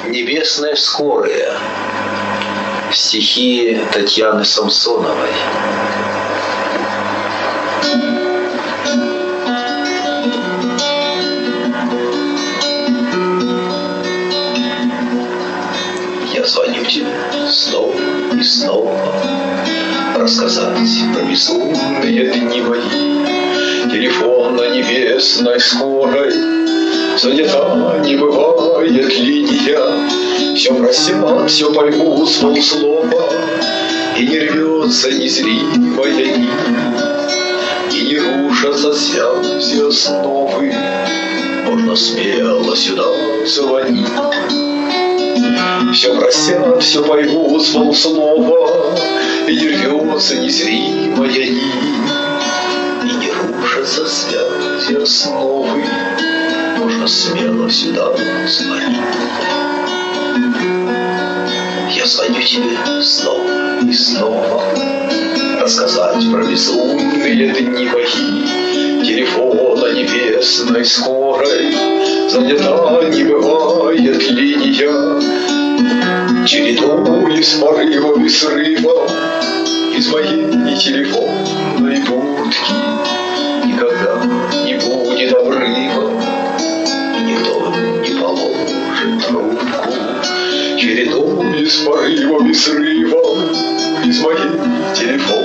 Небесное скорое. Стихи Татьяны Самсоновой. Я звоню тебе снова и снова, рассказать про безумные дни мои. Телефон на небесной скорой, занята не бывает линия. Все просят, все поймут с полслова, и не рвется незримая нить, и не рушатся связи основы. Можно смело сюда звонить. Все просят, все поймут с полслова, и не рвется незримая нить, и не рушатся связи основы. Можно смело сюда звонить. Я звоню тебе снова и снова, рассказать про безумные дни мои. Телефона небесной скорой, занята не бывает линия. Чередуясь порывом и срывом из моей телефонной будки, никогда не будет обрыва, и никто не положит трубку. Чередуясь порывом и срывом из моей телефонной